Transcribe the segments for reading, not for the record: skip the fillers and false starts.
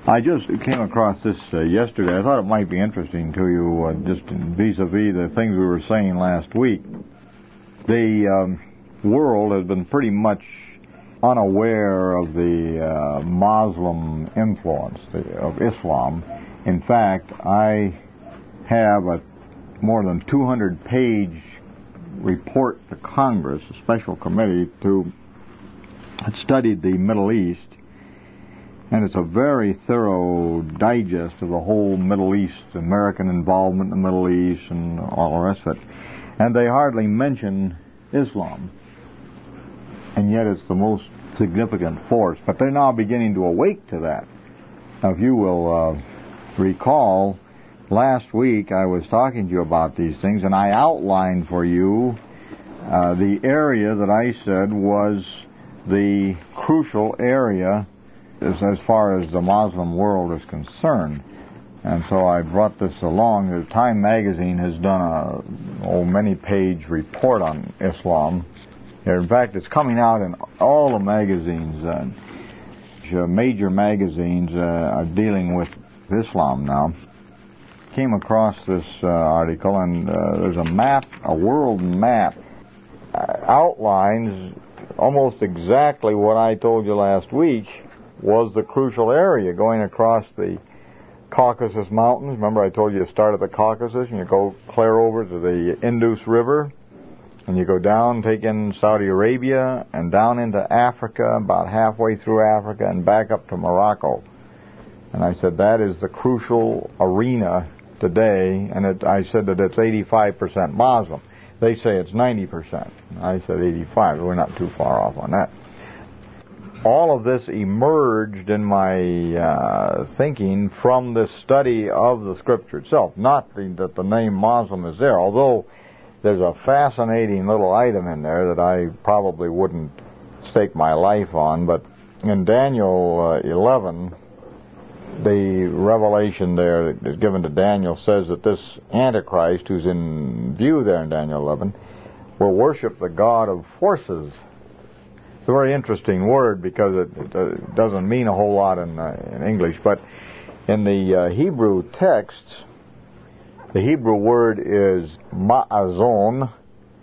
I just came across this yesterday. I thought it might be interesting to you, just vis-a-vis the things we were saying last week. The world has been pretty much unaware of the Muslim influence of Islam. In fact, I have a more than 200-page report to Congress, a special committee that studied the Middle East, and it's a very thorough digest of the whole Middle East, American involvement in the Middle East, and all the rest of it. And they hardly mention Islam, and yet it's the most significant force. But they're now beginning to awake to that. Now, if you will recall, last week I was talking to you about these things, and I outlined for you the area that I said was the crucial area as far as the Muslim world is concerned. And so I brought this along. The Time magazine has done a many-page report on Islam. In fact, it's coming out in all the magazines. Major magazines are dealing with Islam now. Came across this article, and there's a map, a world map, outlines almost exactly what I told you last week was the crucial area going across the Caucasus Mountains. Remember I told you start at the Caucasus and you go clear over to the Indus River, and you go down, take in Saudi Arabia, and down into Africa, about halfway through Africa, and back up to Morocco. And I said that is the crucial arena today, and I said that it's 85% Muslim. They say it's 90%. I said 85. We're not too far off on that. All of this emerged in my thinking from this study of the Scripture itself. Not that the name Muslim is there, although there's a fascinating little item in there that I probably wouldn't stake my life on. But in Daniel 11, the revelation there that is given to Daniel says that this Antichrist, who's in view there in Daniel 11, will worship the God of forces. It's a very interesting word because it doesn't mean a whole lot in English, but in the Hebrew text, the Hebrew word is ma'azon.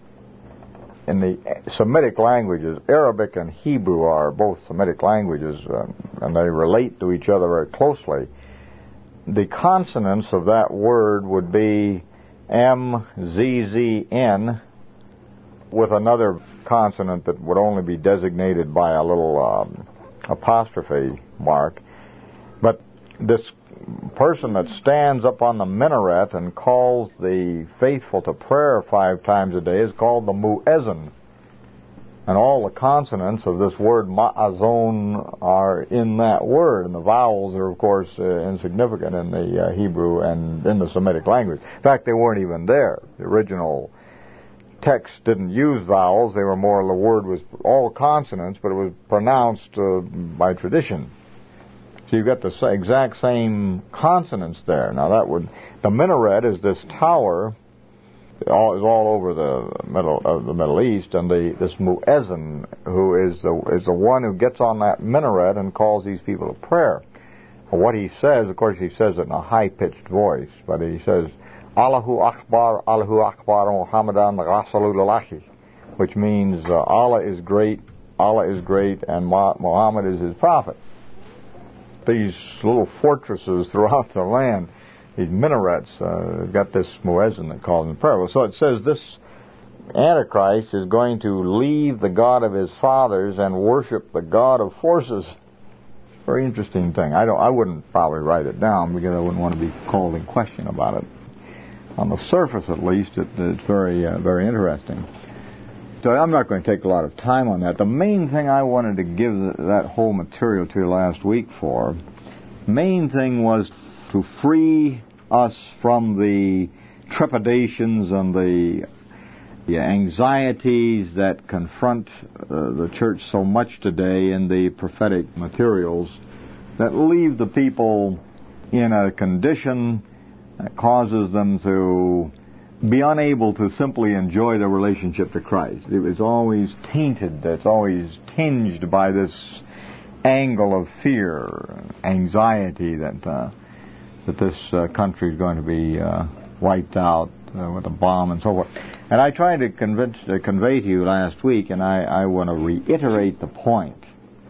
In the Semitic languages, Arabic and Hebrew are both Semitic languages, and they relate to each other very closely. The consonants of that word would be M, Z, Z, N, with another consonant that would only be designated by a little apostrophe mark. But this person that stands up on the minaret and calls the faithful to prayer 5 times a day is called the muezzin. And all the consonants of this word ma'azon are in that word, and the vowels are, of course, insignificant in the Hebrew and in the Semitic language. In fact, they weren't even there. The original text didn't use vowels. They were more, the word was all consonants, but it was pronounced by tradition. So you've got the exact same consonants there. Now the minaret is this tower, is all over the Middle East, and this muezzin, who is the one who gets on that minaret and calls these people to prayer. And what he says, of course, he says it in a high-pitched voice, but he says, Allahu Akbar, Muhammadan Rasulullahi, which means Allah is great, and Muhammad is his prophet. These little fortresses throughout the land, these minarets, got this muezzin that calls in prayer. So it says this Antichrist is going to leave the God of his fathers and worship the God of forces. Very interesting thing. I wouldn't probably write it down because I wouldn't want to be called in question about it. On the surface, at least, it's very, very interesting. So I'm not going to take a lot of time on that. The main thing I wanted to give that whole material to you last week for, main thing was to free us from the trepidations and the anxieties that confront the church so much today in the prophetic materials that leave the people in a condition that causes them to be unable to simply enjoy their relationship to Christ. It was always tainted, it's always tinged by this angle of fear, anxiety that this country is going to be wiped out with a bomb and so forth. And I tried to convey to you last week, and I want to reiterate the point,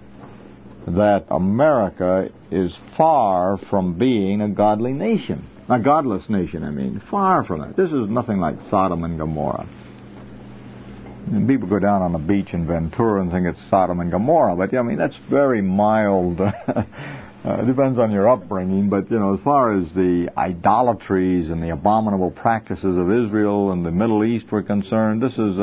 that America is far from being a godly nation. A godless nation, I mean. Far from it. This is nothing like Sodom and Gomorrah. And people go down on the beach in Ventura and think it's Sodom and Gomorrah, but I mean, that's very mild. It depends on your upbringing, but as far as the idolatries and the abominable practices of Israel and the Middle East were concerned, this is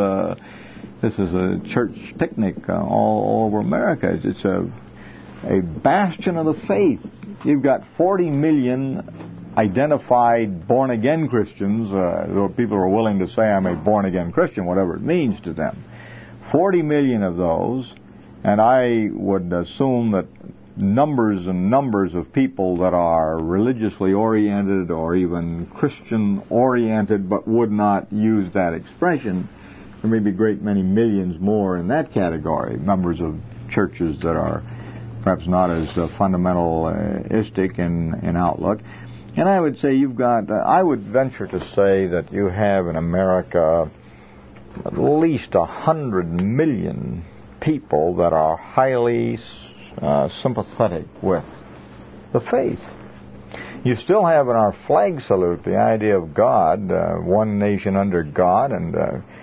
a church picnic all over America. It's a bastion of the faith. You've got 40 million identified born-again Christians, though people are willing to say I'm a born-again Christian, whatever it means to them. 40 million of those, and I would assume that numbers and numbers of people that are religiously oriented or even Christian oriented but would not use that expression, there may be a great many millions more in that category, members of churches that are perhaps not as fundamentalistic in outlook. And I would say you've got, I would venture to say that you have in America at least 100 million people that are highly sympathetic with the faith. You still have in our flag salute the idea of God, one nation under God, and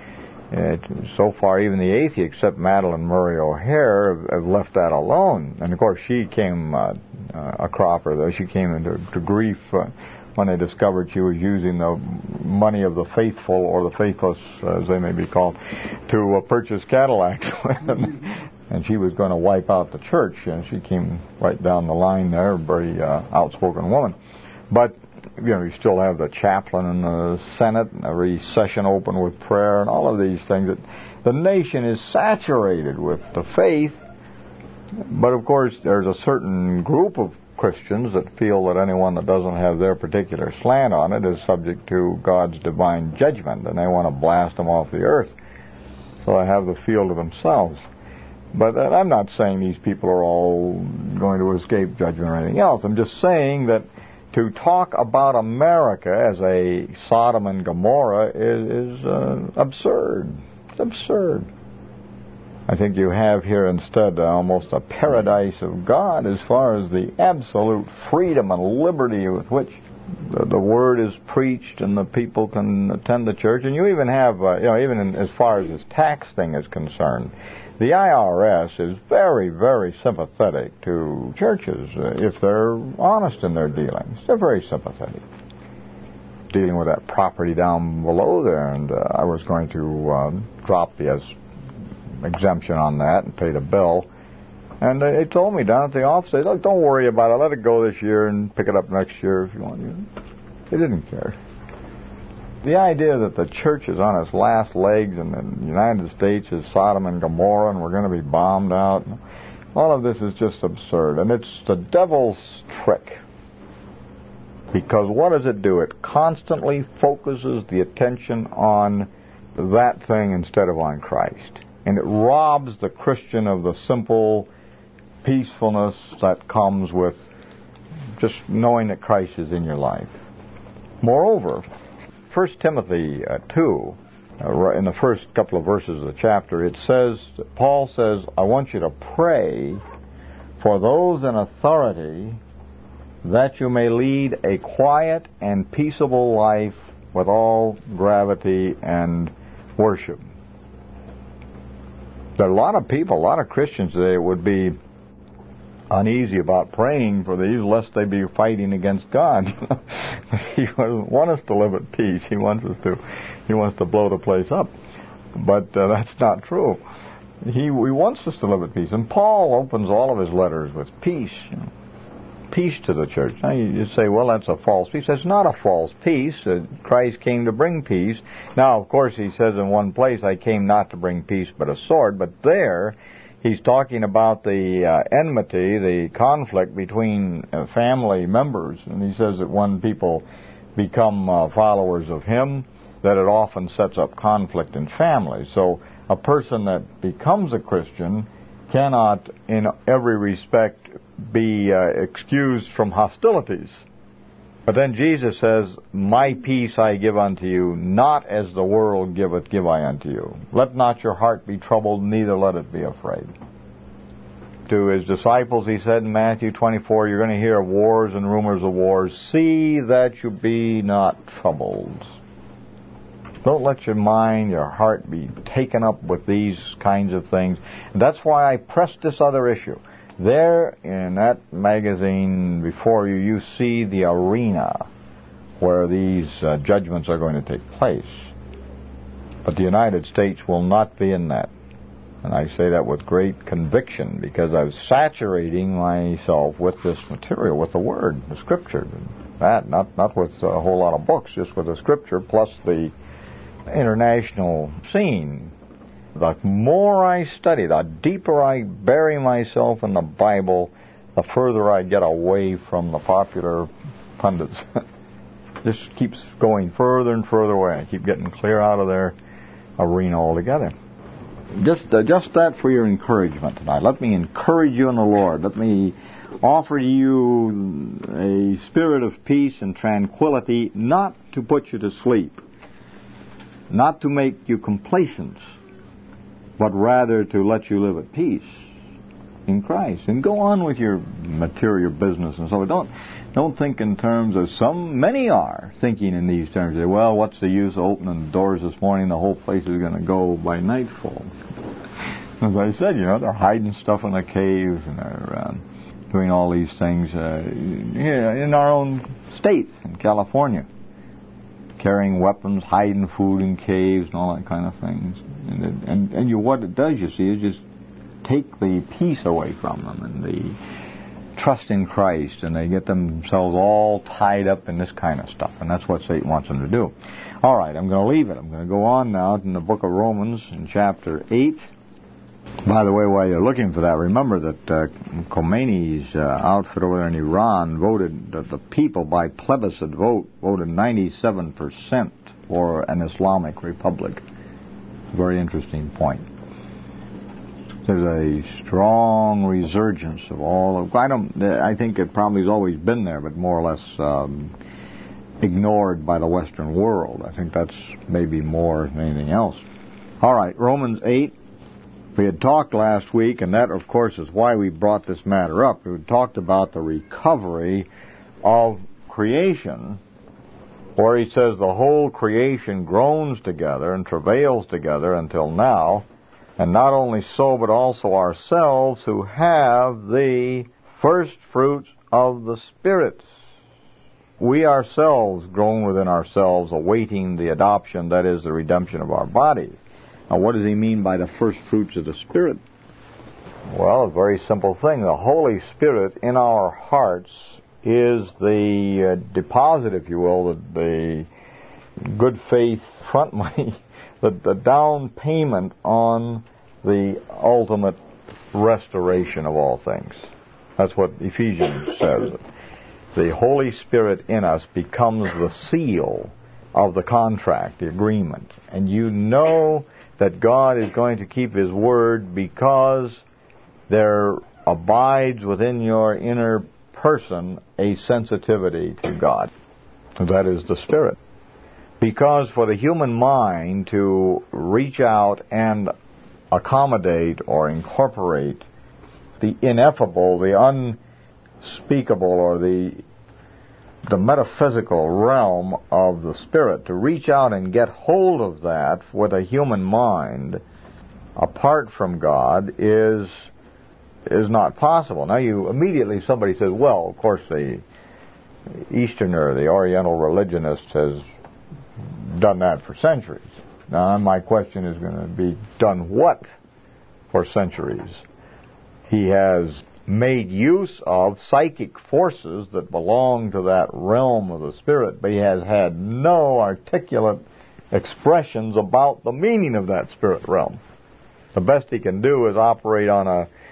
so far even the atheists, except Madalyn Murray O'Hair, have left that alone. And of course she came a cropper, though. She came into grief when they discovered she was using the money of the faithful, or the faithless, as they may be called, to purchase Cadillacs with. And she was going to wipe out the church, and she came right down the line there, a very outspoken woman. But you still have the chaplain in the Senate, and every session open with prayer, and all of these things. That the nation is saturated with the faith, but of course there's a certain group of Christians that feel that anyone that doesn't have their particular slant on it is subject to God's divine judgment, and they want to blast them off the earth. So they have the field to themselves. But I'm not saying these people are all going to escape judgment or anything else. I'm just saying that to talk about America as a Sodom and Gomorrah is absurd. It's absurd. I think you have here instead almost a paradise of God as far as the absolute freedom and liberty with which the word is preached and the people can attend the church. And you even have, even as far as this tax thing is concerned, the IRS is very, very sympathetic to churches if they're honest in their dealings. They're very sympathetic. Dealing with that property down below there, and I was going to drop the exemption on that and pay the bill. And they told me down at the office, they said, look, don't worry about it. Let it go this year and pick it up next year if you want. They didn't care. The idea that the church is on its last legs and the United States is Sodom and Gomorrah and we're going to be bombed out, all of this is just absurd. And it's the devil's trick. Because what does it do? It constantly focuses the attention on that thing instead of on Christ. And it robs the Christian of the simple peacefulness that comes with just knowing that Christ is in your life. Moreover, 1 Timothy 2, in the first couple of verses of the chapter, it says, Paul says, I want you to pray for those in authority that you may lead a quiet and peaceable life with all gravity and worship. There are a lot of people, a lot of Christians today would be uneasy about praying for these lest they be fighting against God. He doesn't want us to live at peace. He wants to blow the place up. But that's not true. He wants us to live at peace. And Paul opens all of his letters with peace. Peace to the church. Now you say, well, that's a false peace. That's not a false peace. Christ came to bring peace. Now, of course, he says in one place, I came not to bring peace but a sword. But there, he's talking about the enmity, the conflict between family members. And he says that when people become followers of him, that it often sets up conflict in families. So a person that becomes a Christian cannot in every respect be excused from hostilities. But then Jesus says, my peace I give unto you, not as the world giveth, give I unto you. Let not your heart be troubled, neither let it be afraid. To his disciples, he said in Matthew 24, you're going to hear of wars and rumors of wars. See that you be not troubled. Don't let your mind, your heart be taken up with these kinds of things. And that's why I pressed this other issue. There in that magazine before you, you see the arena where these judgments are going to take place. But the United States will not be in that. And I say that with great conviction because I was saturating myself with this material, with the Word, the Scripture. That, not with a whole lot of books, just with the Scripture plus the international scene. The more I study, the deeper I bury myself in the Bible, the further I get away from the popular pundits. Just keeps going further and further away. I keep getting clear out of their arena altogether. Just that for your encouragement tonight. Let me encourage you in the Lord. Let me offer to you a spirit of peace and tranquility, not to put you to sleep, not to make you complacent, but rather to let you live at peace in Christ. And go on with your material business and so on. Don't think in terms of many are thinking in these terms. Well, what's the use of opening the doors this morning? The whole place is going to go by nightfall. As I said, they're hiding stuff in the caves and they're doing all these things here in our own state, in California. Carrying weapons, hiding food in caves, and all that kind of things. And what it does, you see, is just take the peace away from them and the trust in Christ, and they get themselves all tied up in this kind of stuff. And that's what Satan wants them to do. All right, I'm going to leave it. I'm going to go on now in the book of Romans in chapter 8. By the way, while you're looking for that, remember that Khomeini's outfit over there in Iran voted, the people by plebiscite vote voted 97% for an Islamic republic. Very interesting point. There's a strong resurgence of all of... I think it probably has always been there, but more or less ignored by the Western world. I think that's maybe more than anything else. All right, Romans 8. We had talked last week, and that, of course, is why we brought this matter up. We talked about the recovery of creation, where he says the whole creation groans together and travails together until now. And not only so, but also ourselves who have the first fruits of the Spirit. We ourselves groan within ourselves, awaiting the adoption, that is, the redemption of our bodies. Now, what does he mean by the first fruits of the Spirit? Well, a very simple thing. The Holy Spirit in our hearts is the deposit, if you will, the good faith front money, the down payment on the ultimate restoration of all things. That's what Ephesians says. The Holy Spirit in us becomes the seal of the contract, the agreement. And you know that God is going to keep His word because there abides within your inner person a sensitivity to God. That is the Spirit. Because for the human mind to reach out and accommodate or incorporate the ineffable, the unspeakable, or the metaphysical realm of the Spirit, to reach out and get hold of that with a human mind apart from God is not possible. Now, somebody says, well, of course, the Easterner, the Oriental religionist has done that for centuries. Now, my question is going to be, done what for centuries? He has made use of psychic forces that belong to that realm of the Spirit, but he has had no articulate expressions about the meaning of that spirit realm. The best he can do is operate on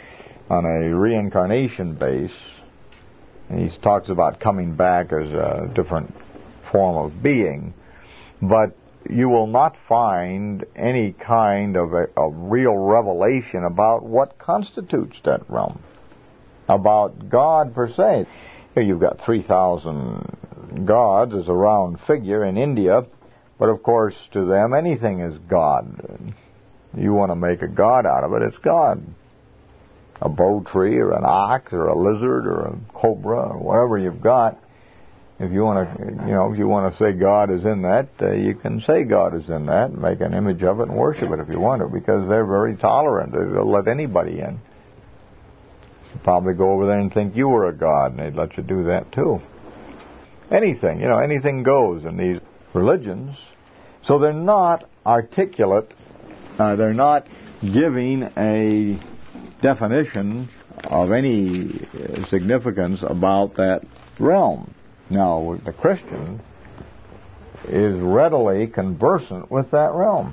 a reincarnation base. And he talks about coming back as a different form of being. But you will not find any kind of a real revelation about what constitutes that realm, about God per se. Here you've got 3,000 gods as a round figure in India, but of course to them anything is God. You want to make a god out of it, it's God. A bow tree or an ox or a lizard or a cobra or whatever you've got. If you want to say God is in that, you can say God is in that and make an image of it and worship it if you want to, because they're very tolerant. They'll let anybody in. You'd probably go over there and think you were a god, and they'd let you do that too. Anything, anything goes in these religions. So they're not articulate. They're not giving a definition of any significance about that realm. Now, the Christian is readily conversant with that realm.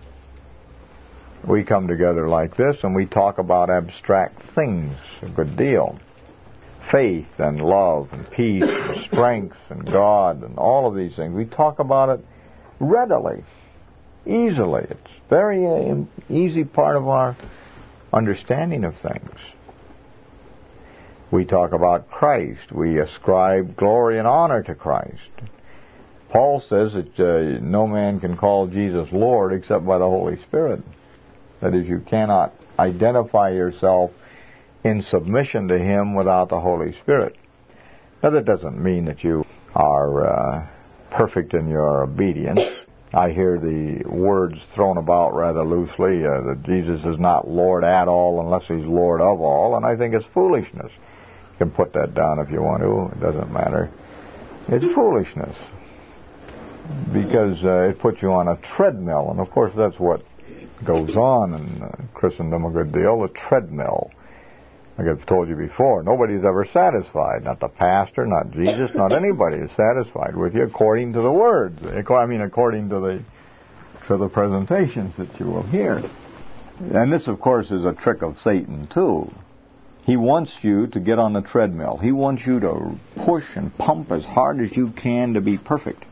We come together like this and we talk about abstract things a good deal. Faith and love and peace and strength and God and all of these things. We talk about it readily, easily. It's very easy part of our understanding of things. We talk about Christ. We ascribe glory and honor to Christ. Paul says that no man can call Jesus Lord except by the Holy Spirit. That is, you cannot identify yourself in submission to Him without the Holy Spirit. Now, that doesn't mean that you are perfect in your obedience. I hear the words thrown about rather loosely, that Jesus is not Lord at all unless He's Lord of all, and I think it's foolishness. You can put that down if you want to. It doesn't matter. It's foolishness because it puts you on a treadmill, and of course that's what goes on in Christendom a good deal, the treadmill. Like I've told you before, nobody's ever satisfied. Not the pastor, not Jesus, not anybody is satisfied with you according to the words. According to the presentations that you will hear. And this, of course, is a trick of Satan, too. He wants you to get on the treadmill. He wants you to push and pump as hard as you can to be perfect.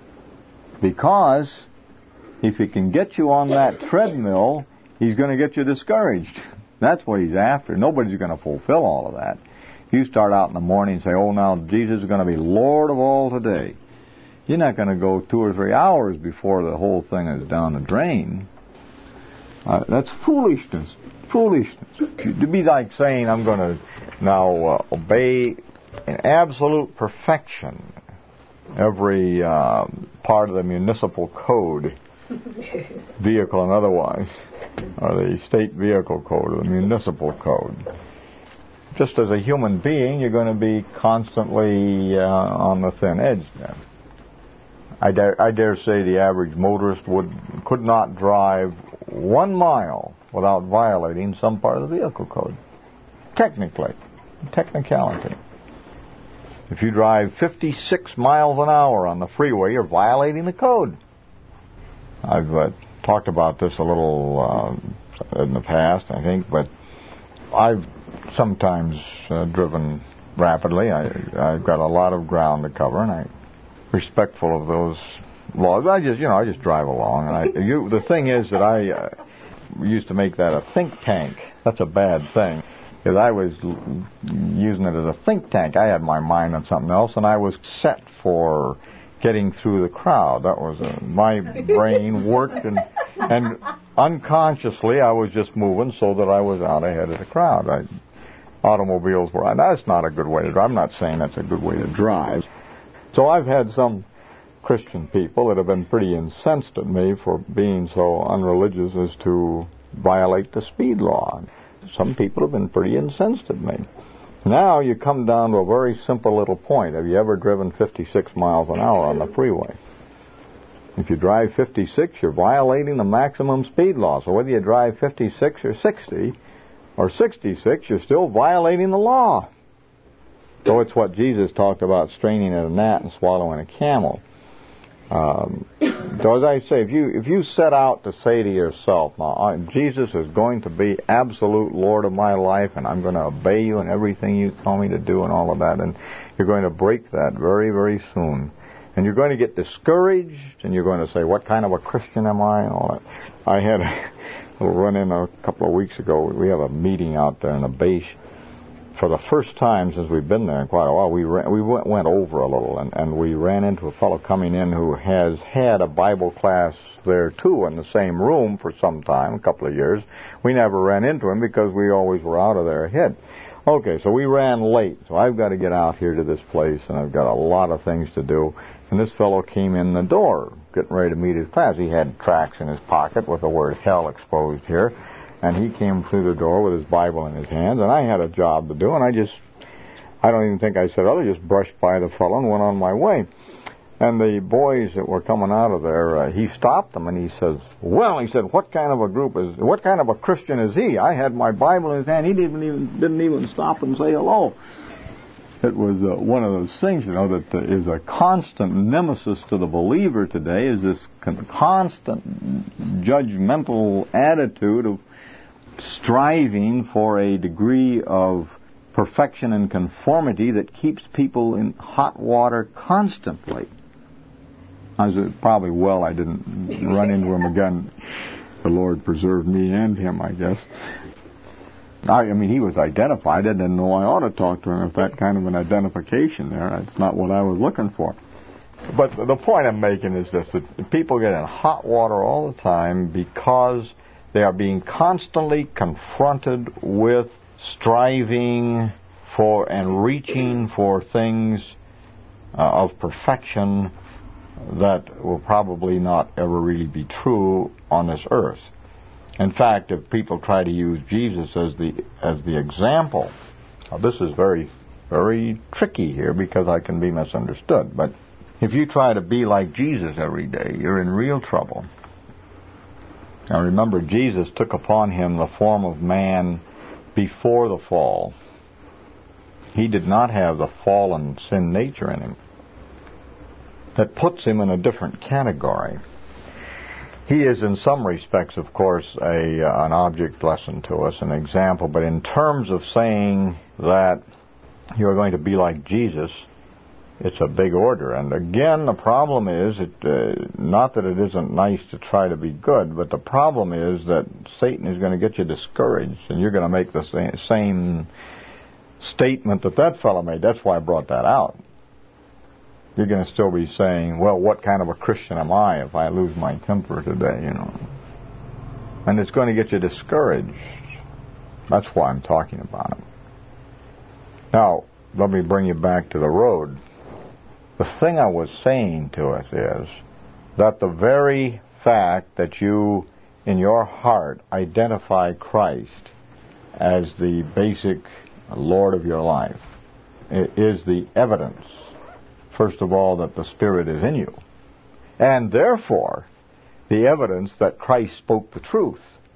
Because if he can get you on that treadmill, he's going to get you discouraged. That's what he's after. Nobody's going to fulfill all of that. You start out in the morning and say, oh, now Jesus is going to be Lord of all today. You're not going to go 2 or 3 hours before the whole thing is down the drain. That's foolishness. Foolishness. To be like saying, I'm going to now obey in absolute perfection every part of the municipal code, vehicle and otherwise, or the state vehicle code, or the municipal code. Just as a human being, you're going to be constantly on the thin edge then. I dare say the average motorist could not drive 1 mile without violating some part of the vehicle code. Technicality. If you drive 56 miles an hour on the freeway, you're violating the code. I've talked about this a little in the past, I think, but I've sometimes driven rapidly. I've got a lot of ground to cover, and I'm respectful of those laws. I just drive along. And the thing is that I used to make that a think tank. That's a bad thing, because I was using it as a think tank. I had my mind on something else, and I was set for getting through the crowd. That was my brain worked, and unconsciously I was just moving so that I was out ahead of the crowd. Automobiles were. That's not a good way to drive. I'm not saying that's a good way to drive. So I've had some Christian people that have been pretty incensed at me for being so unreligious as to violate the speed law. Some people have been pretty incensed at me. Now you come down to a very simple little point. Have you ever driven 56 miles an hour on the freeway? If you drive 56, you're violating the maximum speed law. So whether you drive 56 or 60 or 66, you're still violating the law. So it's what Jesus talked about, straining at a gnat and swallowing a camel. So as I say, if you set out to say to yourself, now, Jesus is going to be absolute Lord of my life, and I'm going to obey you in everything you tell me to do and all of that, and you're going to break that very, very soon. And you're going to get discouraged, and you're going to say, what kind of a Christian am I? And all that. I had a run-in a couple of weeks ago. We have a meeting out there in the base. For the first time since we've been there in quite a while, we went over a little, and we ran into a fellow coming in who has had a Bible class there, too, in the same room for some time, a couple of years. We never ran into him because we always were out of there ahead. Okay, so we ran late, so I've got to get out here to this place, and I've got a lot of things to do. And this fellow came in the door, getting ready to meet his class. He had tracts in his pocket with the word hell exposed here. And he came through the door with his Bible in his hands, and I had a job to do, and I don't even think I said other, just brushed by the fellow and went on my way. And the boys that were coming out of there, he stopped them, and he says, well, he said, what kind of a Christian is he? I had my Bible in his hand. He didn't even stop and say hello. It was one of those things, that is a constant nemesis to the believer today, is this constant judgmental attitude of striving for a degree of perfection and conformity that keeps people in hot water constantly. I didn't run into him again. The Lord preserved me and him, I guess. He was identified. I didn't know I ought to talk to him if that kind of an identification there. That's not what I was looking for. But the point I'm making is this, that people get in hot water all the time because they are being constantly confronted with striving for and reaching for things of perfection that will probably not ever really be true on this earth. In fact, if people try to use Jesus as the example, this is very, very tricky here because I can be misunderstood. But if you try to be like Jesus every day, you're in real trouble. Now remember, Jesus took upon him the form of man before the fall. He did not have the fallen sin nature in him. That puts him in a different category. He is in some respects, of course, an object lesson to us, an example, but in terms of saying that you are going to be like Jesus, it's a big order. And again, the problem is, not that it isn't nice to try to be good, but the problem is that Satan is going to get you discouraged, and you're going to make the same statement that fellow made. That's why I brought that out. You're going to still be saying, well, what kind of a Christian am I if I lose my temper today, And it's going to get you discouraged. That's why I'm talking about it. Now, let me bring you back to the road. The thing I was saying to us is that the very fact that you, in your heart, identify Christ as the basic Lord of your life is the evidence, first of all, that the Spirit is in you, and therefore the evidence that Christ spoke the truth,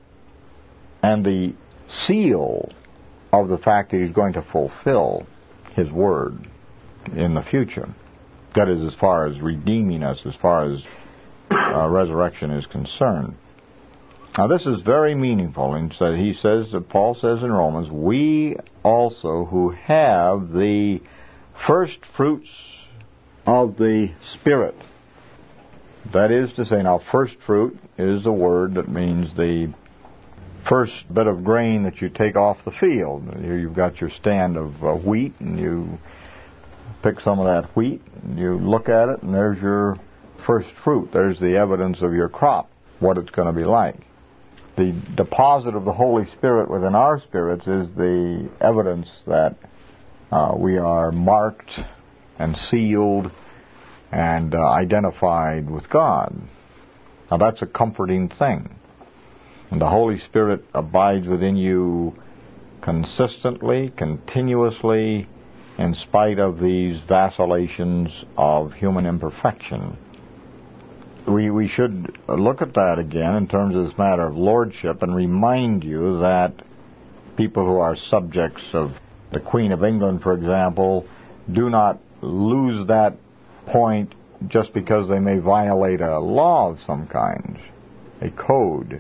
and the seal of the fact that he's going to fulfill his word in the future. That is, as far as redeeming us, as far as resurrection is concerned. Now, this is very meaningful. And Paul says in Romans, we also who have the first fruits of the Spirit. That is to say, now, first fruit is a word that means the first bit of grain that you take off the field. Here you've got your stand of wheat, and you pick some of that wheat, and you look at it, and there's your first fruit. There's the evidence of your crop, what it's going to be like. The deposit of the Holy Spirit within our spirits is the evidence that we are marked and sealed and identified with God. Now that's a comforting thing. And the Holy Spirit abides within you consistently, continuously, in spite of these vacillations of human imperfection. We should look at that again in terms of this matter of lordship and remind you that people who are subjects of the Queen of England, for example, do not lose that point just because they may violate a law of some kind, a code.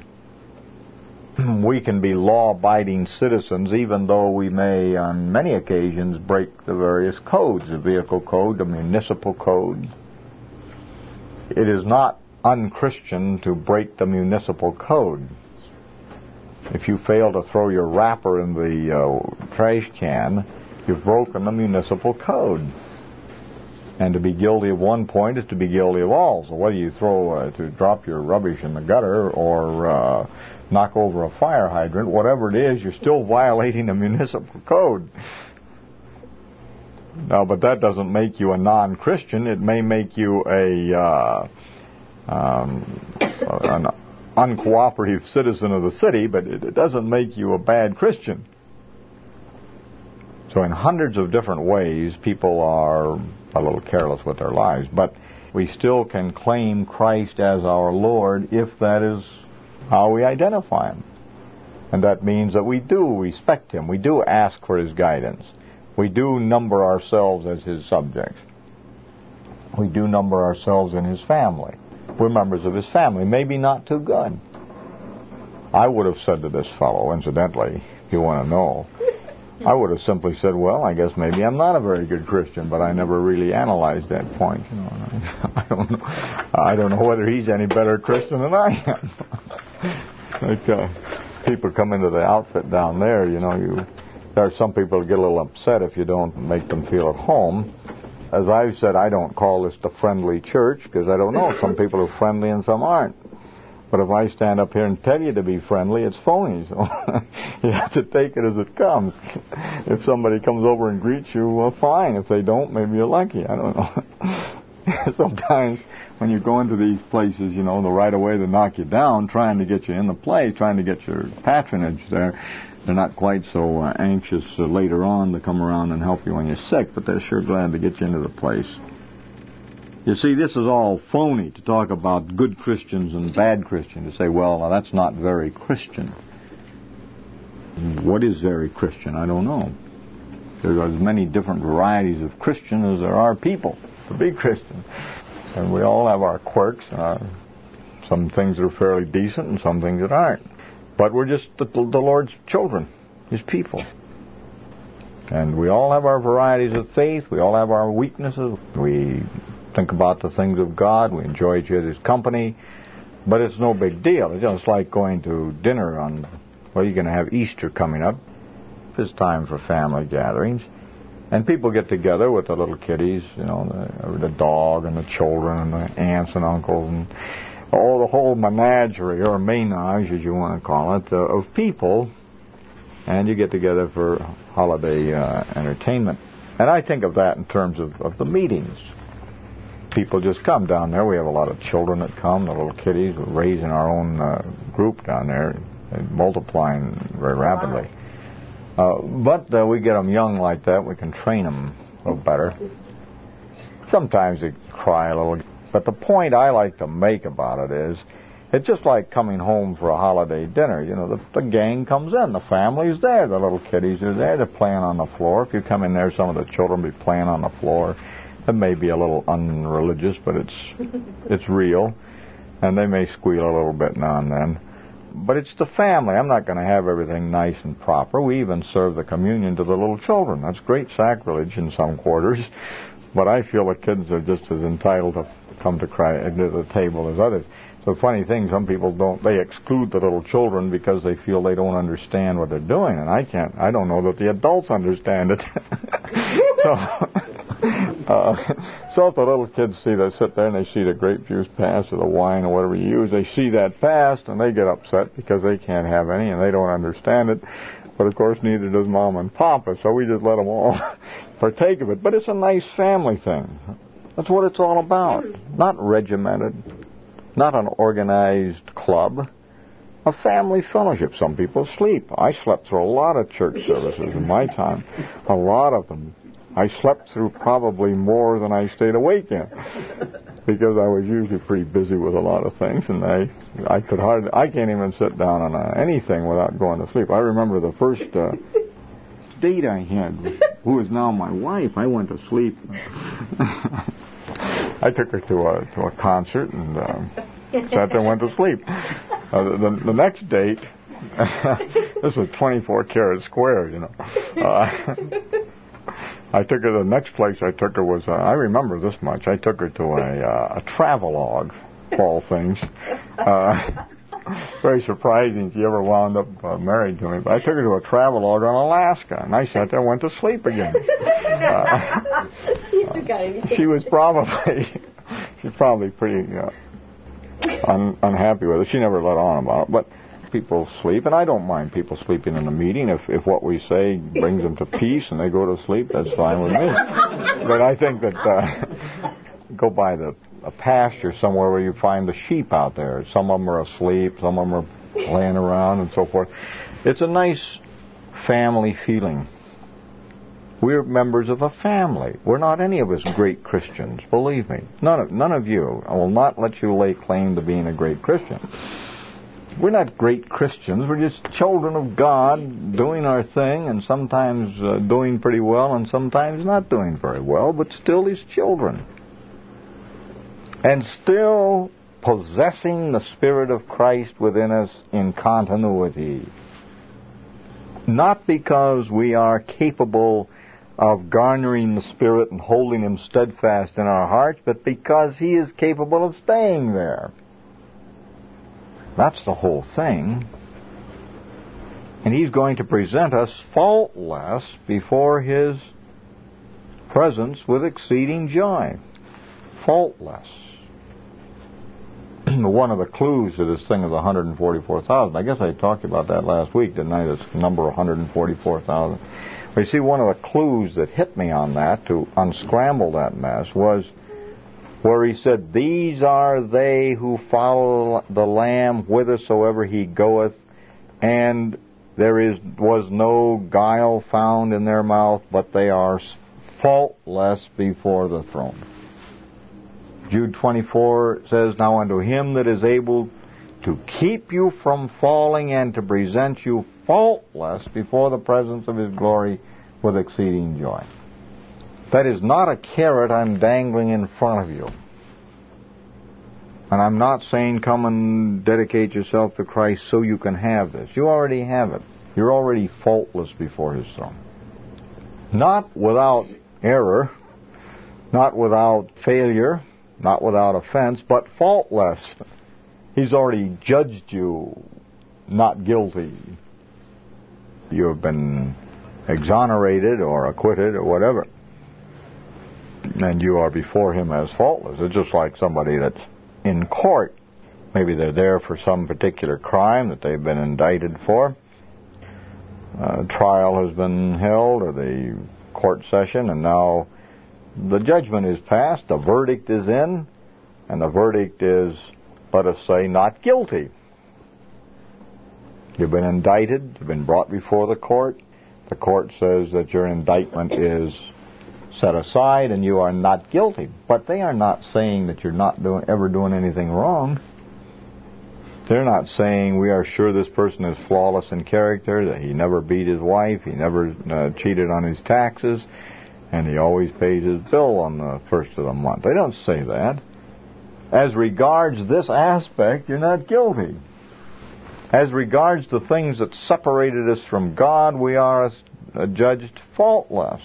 We can be law-abiding citizens even though we may, on many occasions, break the various codes, the vehicle code, the municipal code, It is not unchristian to break the municipal code. If you fail to throw your wrapper in the trash can, you've broken the municipal code. And to be guilty of one point is to be guilty of all. So whether you to drop your rubbish in the gutter or knock over a fire hydrant, whatever it is, you're still violating the municipal code. Now, but that doesn't make you a non-Christian. It may make you an uncooperative citizen of the city, but it doesn't make you a bad Christian. So in hundreds of different ways, people are a little careless with their lives, but we still can claim Christ as our Lord if that is how we identify Him. And that means that we do respect Him. We do ask for His guidance. We do number ourselves as His subjects. We do number ourselves in His family. We're members of His family. Maybe not too good. I would have said to this fellow, incidentally, if you want to know, I would have simply said, well, I guess maybe I'm not a very good Christian, but I never really analyzed that point. You know, I don't know whether he's any better Christian than I am. Like people come into the outfit down there, there are some people who get a little upset if you don't make them feel at home. As I've said, I don't call this the friendly church because I don't know. Some people are friendly and some aren't. But if I stand up here and tell you to be friendly, it's phony. So you have to take it as it comes. If somebody comes over and greets you, well, fine. If they don't, maybe you're lucky. I don't know. Sometimes when you go into these places, the right away they knock you down, trying to get you in the place, trying to get your patronage there. They're not quite so anxious later on to come around and help you when you're sick, but they're sure glad to get you into the place. You see, this is all phony to talk about good Christians and bad Christians. To say, well, now that's not very Christian. What is very Christian? I don't know. There are as many different varieties of Christian as there are people to be Christian. And we all have our quirks. Some things that are fairly decent and some things that aren't. But we're just the Lord's children, His people. And we all have our varieties of faith. We all have our weaknesses. We think about the things of God. We enjoy each other's company. But it's no big deal. It's just like going to dinner on, you're going to have Easter coming up. It's time for family gatherings. And people get together with the little kiddies, the dog and the children and the aunts and uncles and the whole menagerie, or menage as you want to call it, of people. And you get together for holiday entertainment. And I think of that in terms of the meetings. People just come down there. We have a lot of children that come, the little kiddies. We're raising our own group down there, and multiplying very rapidly. But we get them young like that. We can train them a little better. Sometimes they cry a little. But the point I like to make about it is, it's just like coming home for a holiday dinner. The gang comes in. The family's there. The little kiddies are there. They're playing on the floor. If you come in there, some of the children will be playing on the floor. It may be a little unreligious, but it's real. And they may squeal a little bit now and then. But it's the family. I'm not going to have everything nice and proper. We even serve the communion to the little children. That's great sacrilege in some quarters. But I feel the kids are just as entitled to come to the table as others. So funny thing, some people they exclude the little children because they feel they don't understand what they're doing. And I don't know that the adults understand it. So if the little kids sit there and they see the grape juice pass or the wine or whatever you use, they see that passed and they get upset because they can't have any and they don't understand it. But of course neither does Mom and Papa, so we just let them all partake of it. But it's a nice family thing. That's what it's all about. Not regimented, not an organized club. A family fellowship. Some people sleep. I slept through a lot of church services in my time. A lot of them. I slept through probably more than I stayed awake in, because I was usually pretty busy with a lot of things, and I can't even sit down on anything without going to sleep. I remember the first date I had, who is now my wife. I went to sleep. I took her to a concert and sat there and went to sleep. The next date, this was 24 karat square, I took her to the next place I took her was, I remember this much, I took her to a travelogue, of all things. Very surprising she ever wound up married to me. But I took her to a travelogue on Alaska, and I sat there and went to sleep again. She was probably pretty unhappy with it. She never let on about it, but people sleep, and I don't mind people sleeping in a meeting if what we say brings them to peace and they go to sleep. That's fine with me. But I think that go by a pasture somewhere where you find the sheep out there. Some of them are asleep, some of them are laying around, and so forth. It's a nice family feeling. We're members of a family. We're not any of us great Christians, believe me. None of you. I will not let you lay claim to being a great Christian. We're not great Christians. We're just children of God, doing our thing, and sometimes doing pretty well, and sometimes not doing very well, but still His children. And still possessing the Spirit of Christ within us in continuity. Not because we are capable of garnering the Spirit and holding Him steadfast in our hearts, but because He is capable of staying there. That's the whole thing. And He's going to present us faultless before His presence with exceeding joy. Faultless. One of the clues to this thing is 144,000. I guess I talked about that last week, didn't I? This number 144,000. But you see, one of the clues that hit me on that, to unscramble that mess, was where He said, "These are they who follow the Lamb whithersoever He goeth, and was no guile found in their mouth, but they are faultless before the throne." Jude 24 says, "Now unto Him that is able to keep you from falling and to present you faultless before the presence of His glory with exceeding joy." That is not a carrot I'm dangling in front of you. And I'm not saying come and dedicate yourself to Christ so you can have this. You already have it. You're already faultless before His throne. Not without error, not without failure, not without offense, but faultless. He's already judged you not guilty. You have been exonerated or acquitted or whatever. And you are before Him as faultless. It's just like somebody that's in court. Maybe they're there for some particular crime that they've been indicted for. Trial has been held, or the court session, and now the judgment is passed, the verdict is in, and the verdict is, let us say, not guilty. You've been indicted, you've been brought before the court says that your indictment is set aside and you are not guilty. But they are not saying that you're not ever doing anything wrong. They're not saying we are sure this person is flawless in character, that he never beat his wife, he never cheated on his taxes, and he always pays his bill on the first of the month. They don't say that. As regards this aspect, you're not guilty. As regards the things that separated us from God, we are judged faultless,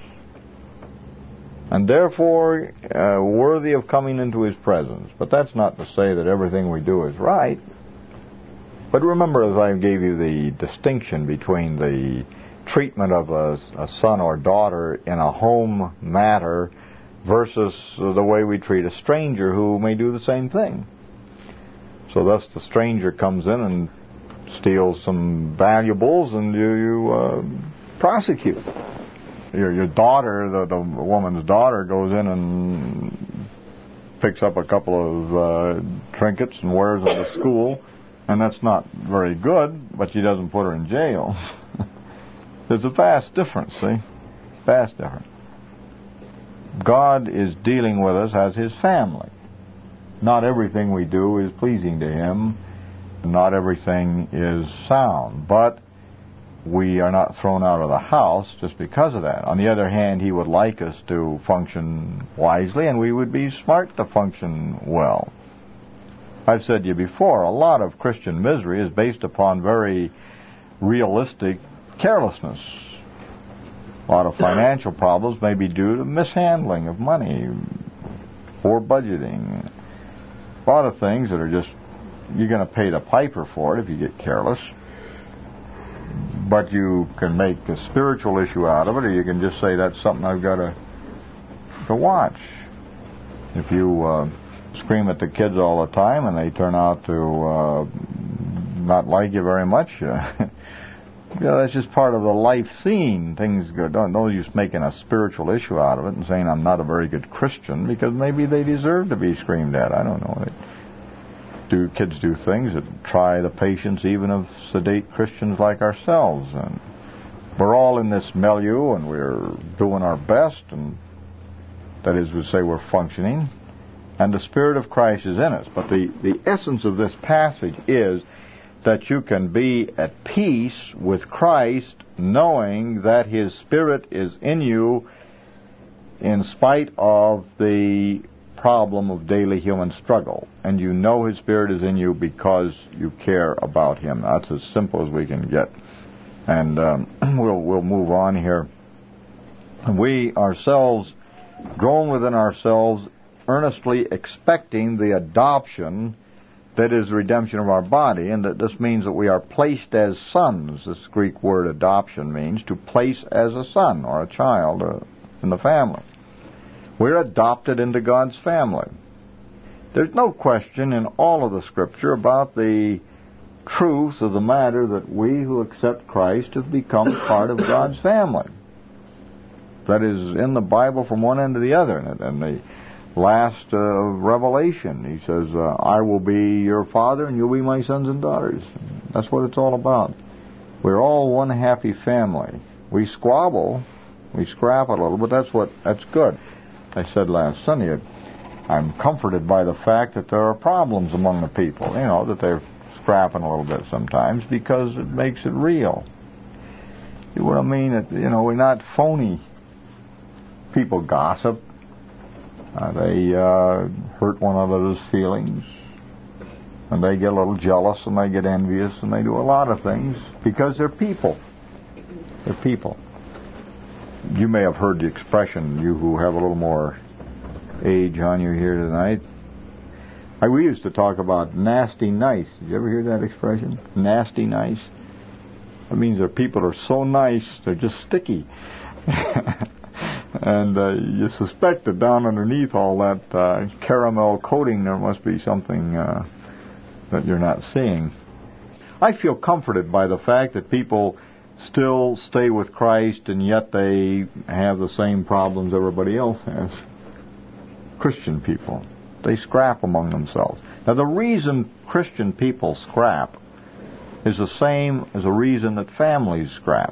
and therefore worthy of coming into His presence. But that's not to say that everything we do is right. But remember, as I gave you the distinction between the treatment of a son or daughter in a home matter versus the way we treat a stranger who may do the same thing. So thus the stranger comes in and steals some valuables, and you prosecute. Your daughter, the woman's daughter, goes in and picks up a couple of trinkets and wears them to school, and that's not very good, but she doesn't put her in jail. There's a vast difference, see? Vast difference. God is dealing with us as His family. Not everything we do is pleasing to Him. Not everything is sound. But we are not thrown out of the house just because of that. On the other hand, He would like us to function wisely, and we would be smart to function well. I've said to you before, a lot of Christian misery is based upon very realistic carelessness. A lot of financial problems may be due to mishandling of money, poor budgeting. A lot of things that are just, you're going to pay the piper for it if you get careless. But you can make a spiritual issue out of it, or you can just say that's something I've got to watch. If you scream at the kids all the time and they turn out to not like you very much, that's just part of the life scene. Things go. Don't just making a spiritual issue out of it and saying I'm not a very good Christian, because maybe they deserve to be screamed at. I don't know. Kids do things that try the patience even of sedate Christians like ourselves, and we're all in this milieu, and we're doing our best, and that is to say we're functioning, and the Spirit of Christ is in us. But the essence of this passage is that you can be at peace with Christ, knowing that His Spirit is in you in spite of the problem of daily human struggle. And you know His Spirit is in you because you care about Him. That's as simple as we can get. And we'll move on here. We ourselves, grown within ourselves, earnestly expecting the adoption that is the redemption of our body, and that this means that we are placed as sons. This Greek word adoption means to place as a son or a child in the family. We're adopted into God's family. There's no question in all of the Scripture about the truth of the matter that we who accept Christ have become part of God's family. That is in the Bible from one end to the other. And the last Revelation, He says, I will be your father and you'll be my sons and daughters. That's what it's all about. We're all one happy family. We squabble, we scrap a little, but that's good. I said last Sunday, I'm comforted by the fact that there are problems among the people, that they're scrapping a little bit sometimes, because it makes it real. You know what I mean? We're not phony. People gossip. They hurt one another's feelings, and they get a little jealous, and they get envious, and they do a lot of things because they're people. They're people. You may have heard the expression, you who have a little more age on you here tonight. We used to talk about nasty nice. Did you ever hear that expression? Nasty nice. That means there are people that are so nice, they're just sticky. And you suspect that down underneath all that caramel coating there must be something that you're not seeing. I feel comforted by the fact that people still stay with Christ, and yet they have the same problems everybody else has. Christian people, they scrap among themselves. Now, the reason Christian people scrap is the same as the reason that families scrap.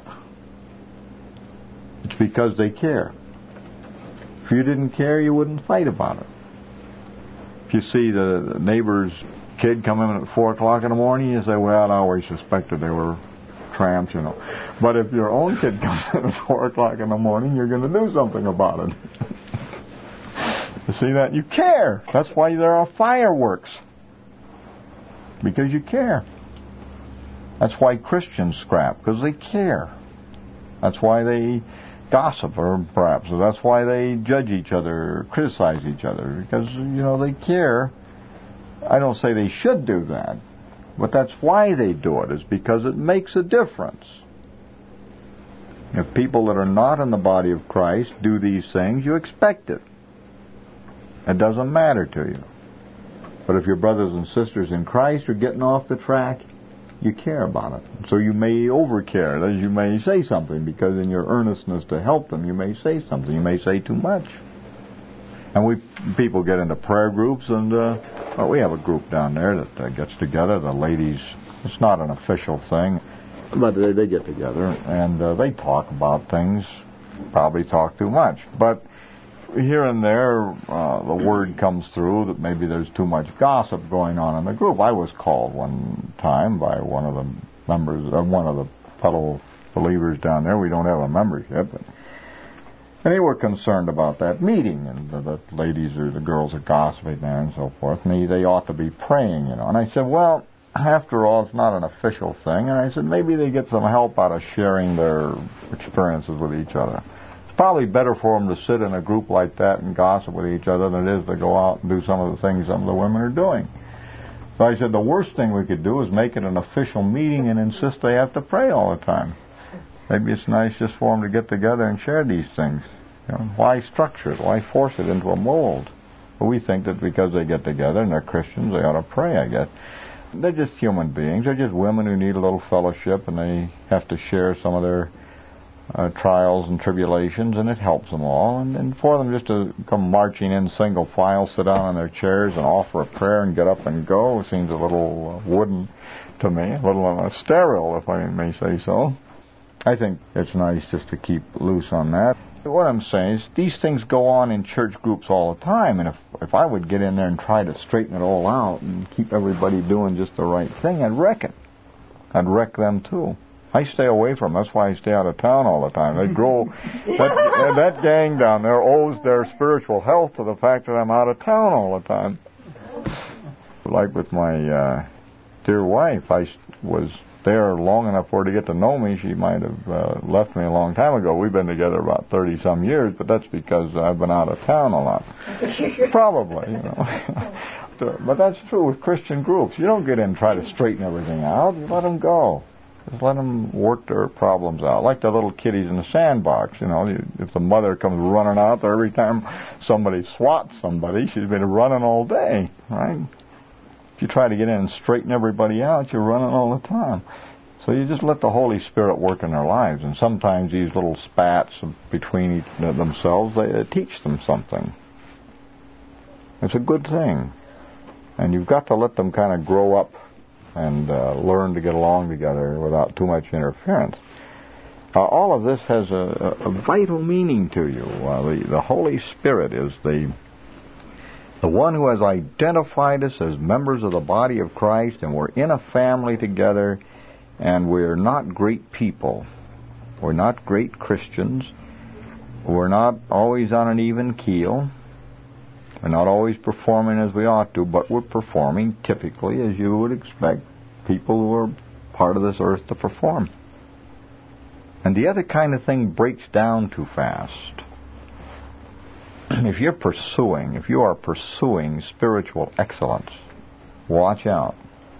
It's because they care. If you didn't care, you wouldn't fight about it. If you see the neighbor's kid come in at 4 o'clock in the morning, you say, well, I always suspected they were tramps, But if your own kid comes in at 4 o'clock in the morning, you're going to do something about it. You see that? You care. That's why there are fireworks. Because you care. That's why Christians scrap, because they care. That's why they gossip, or perhaps that's why they judge each other, criticize each other, because, they care. I don't say they should do that, but that's why they do it, is because it makes a difference. If people that are not in the body of Christ do these things, you expect it. It doesn't matter to you. But if your brothers and sisters in Christ are getting off the track, you care about it. So you may overcare, as you may say something, because in your earnestness to help them, you may say something. You may say too much. And people get into prayer groups, and we have a group down there that gets together. The ladies, it's not an official thing, but they get together, and they talk about things, probably talk too much. But here and there, the word comes through that maybe there's too much gossip going on in the group. I was called one time by one of the members, one of the fellow believers down there. We don't have a membership, and they were concerned about that meeting, and the ladies or the girls are gossiping there and so forth. And they ought to be praying, And I said, well, after all, it's not an official thing. And I said, maybe they get some help out of sharing their experiences with each other. It's probably better for them to sit in a group like that and gossip with each other than it is to go out and do some of the things some of the women are doing. So I said, the worst thing we could do is make it an official meeting and insist they have to pray all the time. Maybe it's nice just for them to get together and share these things. You know, why structure it? Why force it into a mold? But we think that because they get together and they're Christians, they ought to pray, I guess. They're just human beings. They're just women who need a little fellowship, and they have to share some of their trials and tribulations, and it helps them all. And for them just to come marching in single file, sit down on their chairs and offer a prayer and get up and go seems a little wooden to me, a little sterile, if I may say so. I think it's nice just to keep loose on that. What I'm saying is these things go on in church groups all the time, and if I would get in there and try to straighten it all out and keep everybody doing just the right thing, I'd wreck it. I'd wreck them too. I stay away from them. That's why I stay out of town all the time. They grow. That gang down there owes their spiritual health to the fact that I'm out of town all the time. Like with my dear wife, I was there long enough for her to get to know me. She might have left me a long time ago. We've been together about 30-some years, but that's because I've been out of town a lot. Probably, you know. But that's true with Christian groups. You don't get in and try to straighten everything out. You let them go. Just let them work their problems out. Like the little kiddies in the sandbox, you know. If the mother comes running out there every time somebody swats somebody, she's been running all day, right? If you try to get in and straighten everybody out, you're running all the time. So you just let the Holy Spirit work in their lives. And sometimes these little spats between themselves, they teach them something. It's a good thing. And you've got to let them kind of grow up and learn to get along together without too much interference. All of this has a vital meaning to you. The Holy Spirit is the one who has identified us as members of the body of Christ, and we're in a family together, and we're not great people. We're not great Christians. We're not always on an even keel. We're not always performing as we ought to, but we're performing typically as you would expect people who are part of this earth to perform. And the other kind of thing breaks down too fast. If you are pursuing spiritual excellence, watch out.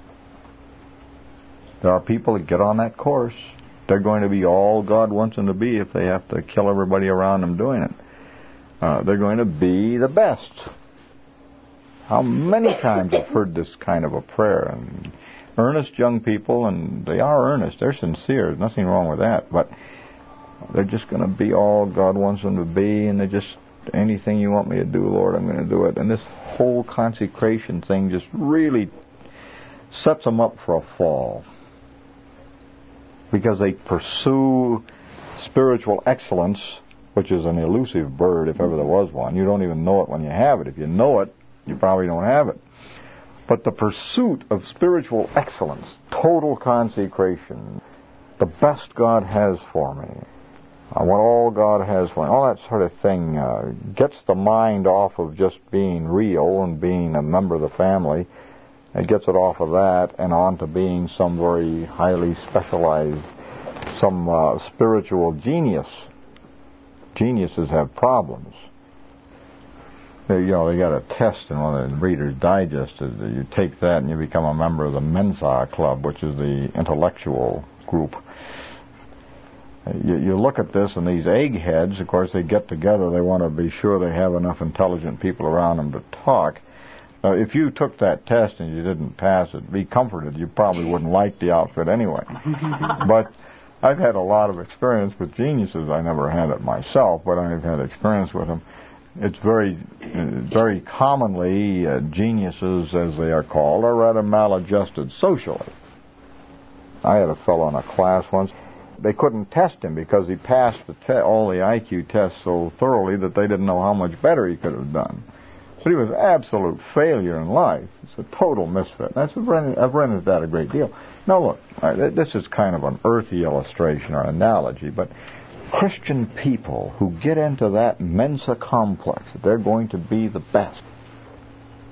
There are people that get on that course. They're going to be all God wants them to be if they have to kill everybody around them doing it. They're going to be the best. How many times I've heard this kind of a prayer, and earnest young people, and they are earnest, they're sincere, there's nothing wrong with that, but they're just going to be all God wants them to be, and they're just, anything you want me to do, Lord, I'm going to do it. And this whole consecration thing just really sets them up for a fall, because they pursue spiritual excellence, which is an elusive bird if ever there was one. You don't even know it when you have it. If you know it, you probably don't have it. But the pursuit of spiritual excellence, total consecration, the best God has for me, what all God has for me, all that sort of thing gets the mind off of just being real and being a member of the family. It gets it off of that and on to being some very highly specialized, some spiritual genius. Geniuses have problems. They got a test in one of the Reader's Digest. You take that and you become a member of the Mensa Club, which is the intellectual group. You look at this, and these eggheads, of course, they get together. They want to be sure they have enough intelligent people around them to talk. If you took that test and you didn't pass it, be comforted. You probably wouldn't like the outfit anyway. But I've had a lot of experience with geniuses. I never had it myself, but I've had experience with them. It's very commonly, geniuses, as they are called, are rather maladjusted socially. I had a fellow in a class once. They couldn't test him because he passed all the IQ tests so thoroughly that they didn't know how much better he could have done. So he was an absolute failure in life. It's a total misfit. I've run into that a great deal. Now look, this is kind of an earthy illustration or analogy, but Christian people who get into that Mensa complex, they're going to be the best.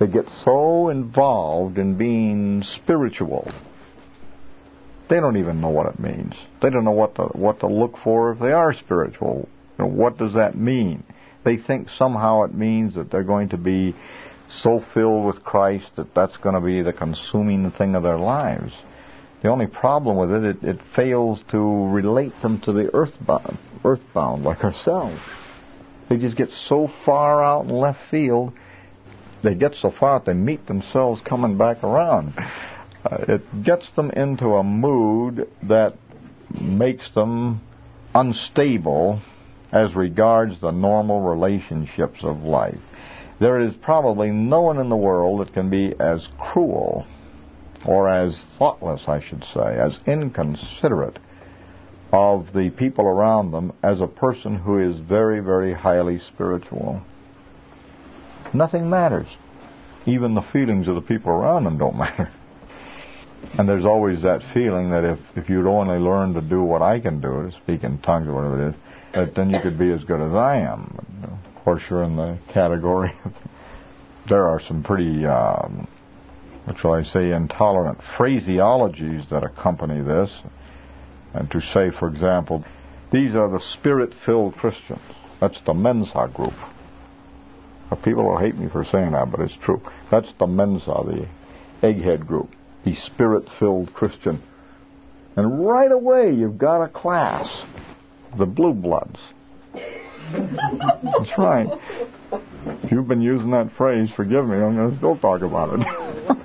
They get so involved in being spiritual, they don't even know what it means. They don't know what to look for if they are spiritual. What does that mean? They think somehow it means that they're going to be so filled with Christ that that's going to be the consuming thing of their lives. The only problem with it fails to relate them to the earthbound like ourselves. They just get so far out in left field. They get so far that they meet themselves coming back around. It gets them into a mood that makes them unstable as regards the normal relationships of life. There is probably no one in the world that can be as cruel, or as thoughtless, I should say, as inconsiderate of the people around them as a person who is very, very highly spiritual. Nothing matters. Even the feelings of the people around them don't matter. And there's always that feeling that if you'd only learn to do what I can do, to speak in tongues or whatever it is, that then you could be as good as I am. But, of course, you're in the category. There are some pretty, what shall I say, intolerant phraseologies that accompany this. And to say, for example, these are the Spirit-filled Christians. That's the Mensa group. People will hate me for saying that, but it's true. That's the Mensa, the egghead group, the Spirit-filled Christian. And right away you've got a class, the Blue Bloods. That's right. If you've been using that phrase, forgive me, I'm going to still talk about it.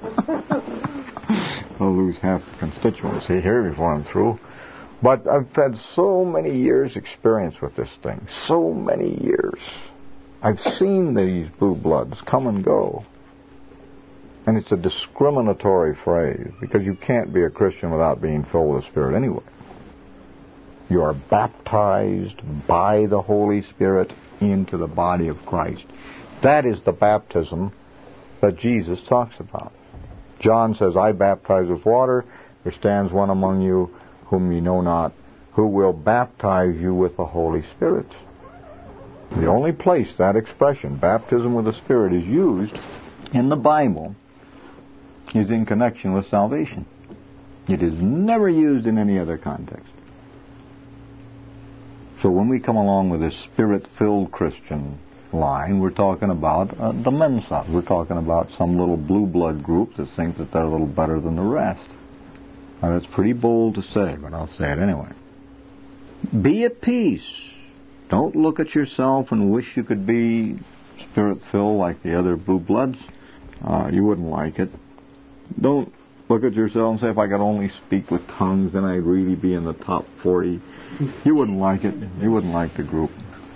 I'll lose half the constituency here before I'm through. But I've had so many years' experience with this thing. So many years. I've seen these Blue Bloods come and go. And it's a discriminatory phrase, because you can't be a Christian without being filled with the Spirit anyway. You are baptized by the Holy Spirit into the body of Christ. That is the baptism that Jesus talks about. John says, I baptize with water. There stands one among you whom ye know not, who will baptize you with the Holy Spirit. The only place that expression, baptism with the Spirit, is used in the Bible is in connection with salvation. It is never used in any other context. So when we come along with this Spirit-filled Christian line, we're talking about the Mensa. We're talking about some little blue blood group that thinks that they're a little better than the rest. Now, that's pretty bold to say, but I'll say it anyway. Be at peace. Don't look at yourself and wish you could be Spirit-filled like the other Blue Bloods. You wouldn't like it. Don't look at yourself and say, if I could only speak with tongues, then I'd really be in the top 40. You wouldn't like it. You wouldn't like the group.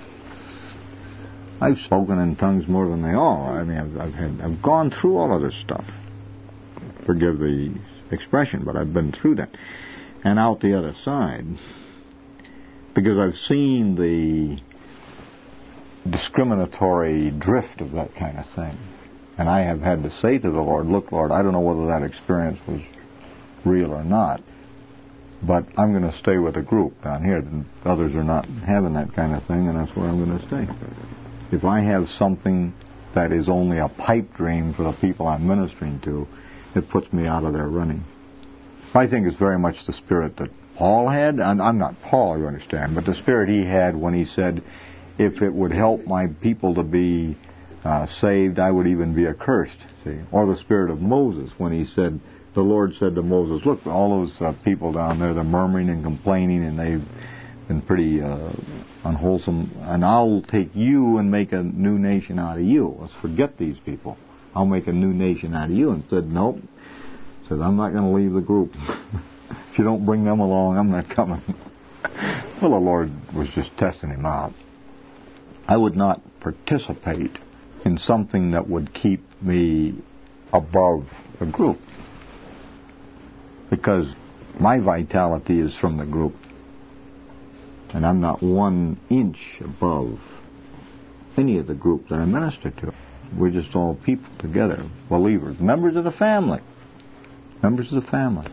I've spoken in tongues more than they all. I mean, I've gone through all of this stuff. Forgive the expression, but I've been through that. And out the other side. Because I've seen the discriminatory drift of that kind of thing. And I have had to say to the Lord, look, Lord, I don't know whether that experience was real or not, but I'm going to stay with a group down here. Others are not having that kind of thing, and that's where I'm going to stay. If I have something that is only a pipe dream for the people I'm ministering to, it puts me out of their running. I think it's very much the spirit that Paul had, and I'm not Paul, you understand, but the spirit he had when he said, if it would help my people to be saved, I would even be accursed. See, or the spirit of Moses when he said, the Lord said to Moses, look, all those people down there, they're murmuring and complaining, and they've been pretty unwholesome, and I'll take you and make a new nation out of you. Let's forget these people. I'll make a new nation out of you. And said, nope. Said, I'm not going to leave the group. If you don't bring them along, I'm not coming. Well, the Lord was just testing him out. I would not participate in something that would keep me above the group, because my vitality is from the group, and I'm not 1 inch above any of the group that I minister to. We're just all people together, believers, members of the family. Members of the family.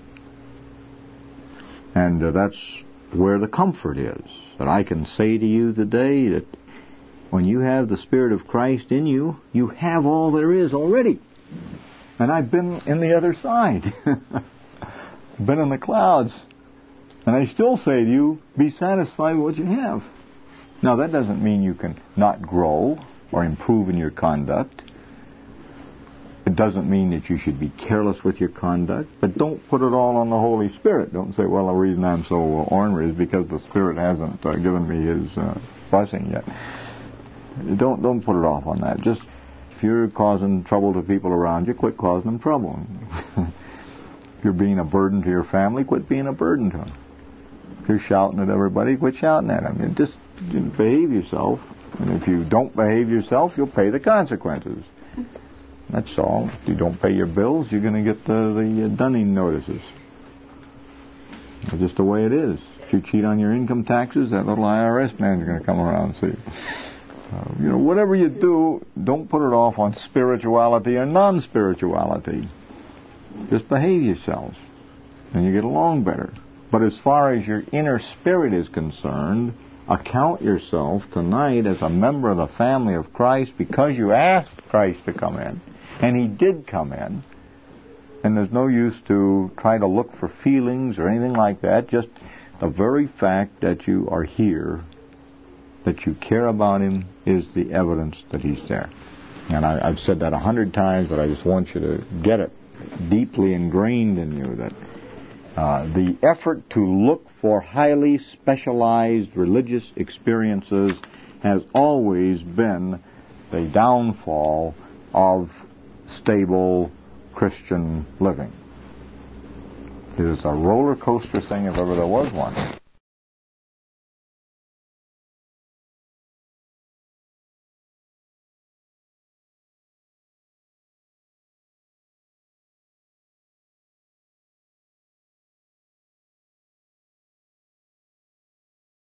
And that's where the comfort is, that I can say to you today that when you have the Spirit of Christ in you, you have all there is already. And I've been in the other side. Been in the clouds. And I still say to you, be satisfied with what you have. Now, that doesn't mean you can not grow or improve in your conduct. It doesn't mean that you should be careless with your conduct. But don't put it all on the Holy Spirit. Don't say, well, the reason I'm so ornery is because the Spirit hasn't given me His blessing yet. Don't put it off on that. Just, if you're causing trouble to people around you, quit causing them trouble. If you're being a burden to your family, quit being a burden to them. If you're shouting at everybody, quit shouting at them. Just behave yourself. And if you don't behave yourself, you'll pay the consequences. That's all. If you don't pay your bills, you're going to get the dunning notices. It's just the way it is. If you cheat on your income taxes, that little IRS man's going to come around and see you. Whatever you do, don't put it off on spirituality or non-spirituality. Just behave yourselves, and you get along better. But as far as your inner spirit is concerned, account yourself tonight as a member of the family of Christ because you asked Christ to come in. And He did come in. And there's no use to try to look for feelings or anything like that. Just the very fact that you are here, that you care about Him, is the evidence that He's there. And I've said that 100 times, but I just want you to get it deeply ingrained in you that the effort to look for highly specialized religious experiences has always been the downfall of stable Christian living. It is a roller coaster thing if ever there was one.